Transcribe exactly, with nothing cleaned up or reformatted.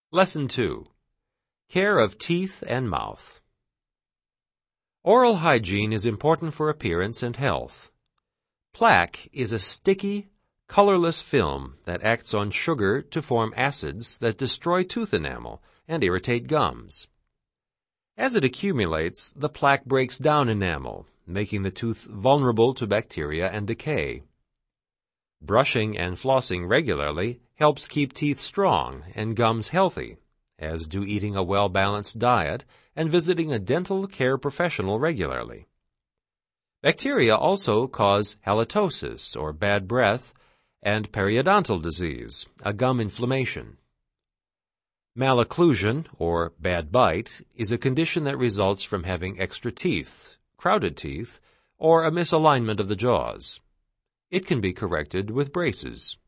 Lesson two. Care of Teeth and Mouth. Oral hygiene is important for appearance and health. Plaque is a sticky, colorless film that acts on sugar to form acids that destroy tooth enamel and irritate gums. As it accumulates, the plaque breaks down enamel, making the tooth vulnerable to bacteria and decay. Brushing and flossing regularly helps keep teeth strong and gums healthy, as do eating a well-balanced diet and visiting a dental care professional regularly. Bacteria also cause halitosis, or bad breath, and periodontal disease, a gum inflammation. Malocclusion, or bad bite, is a condition that results from having extra teeth, crowded teeth, or a misalignment of the jaws. It can be corrected with braces.